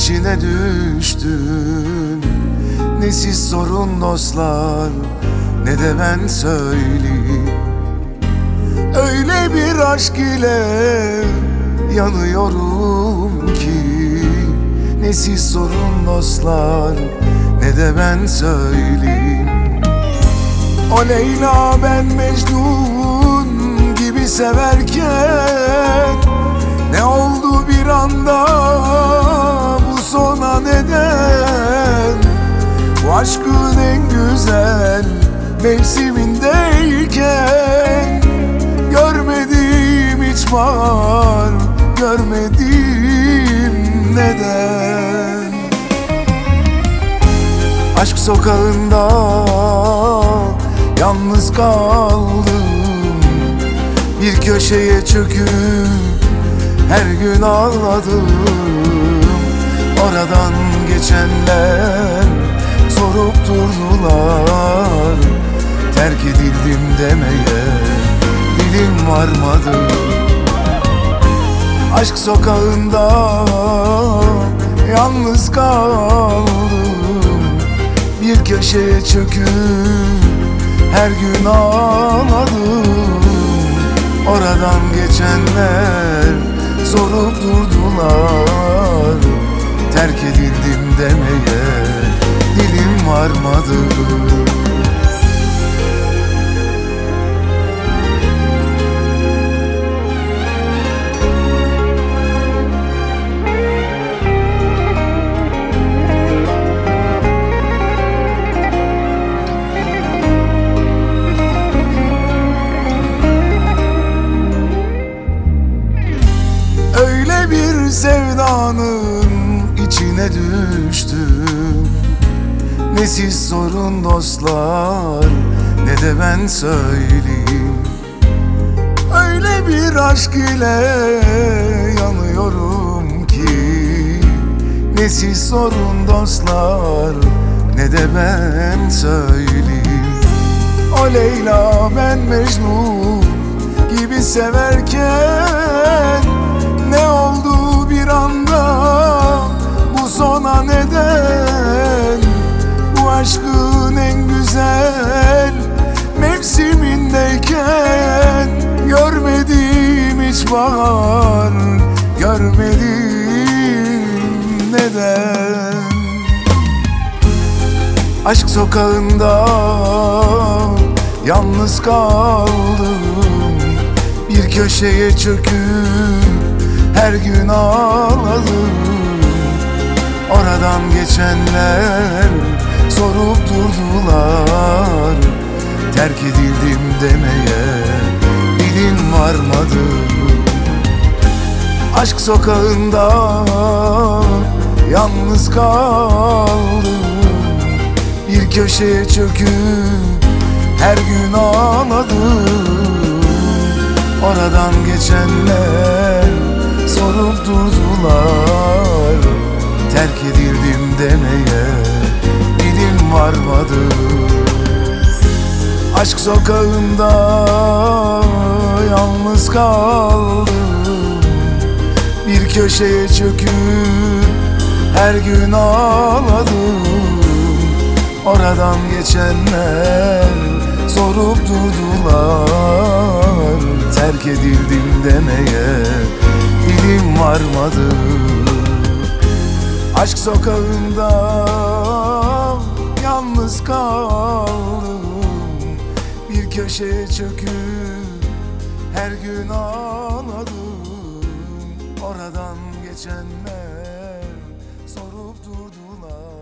içine düştüm. Ne siz sorun dostlar, ne de ben söyleyeyim. Öyle bir aşk ile yanıyorum ki, ne siz sorun dostlar, ne de ben söyleyeyim. O Leyla ben Mecnun gibi severken, ne oldu bir anda bu sona neden? Bu aşkın en güzel mevsimindeyken, görmedim hiç bahar, görmedim neden? Aşk sokağında yalnız kaldım, bir köşeye çöküp her gün ağladım. Oradan geçenler sorup durdular, terk edildim demeye dilim varmadı. Aşk sokağında yalnız kaldım, bir köşeye çöküp her gün ağladım. Oradan geçenler sorup durdular, terk edildim demeye dilim varmadı. Öyle bir sevdanın içine düştüm. Ne siz sorun dostlar, ne de ben söyleyeyim. Öyle bir aşk ile yanıyorum ki, ne siz sorun dostlar, ne de ben söyleyeyim. O Leyla ben Mecnun gibi severken, ne oldu bir anda bu sona neden? Bu aşkın en güzel mevsimindeyken, görmedim hiç bahar, görmedim neden? Aşk sokağında yalnız kaldım, bir köşeye çöküp her gün ağladım. Oradan geçenler sorup durdular, terk edildim demeye dilim varmadı. Aşk sokağında yalnız kaldım, bir köşeye çöküp her gün ağladım. Oradan geçenler sorup durdular, terk edildim demeye dilim varmadı. Aşk sokağında yalnız kaldım, bir köşeye çöküp her gün ağladım. Oradan geçenler sorup durdular, terk edildim demeye dilim varmadı. Aşk sokağında yalnız kaldım, bir köşeye çöküp her gün ağladım. Oradan geçenler sorup durdular,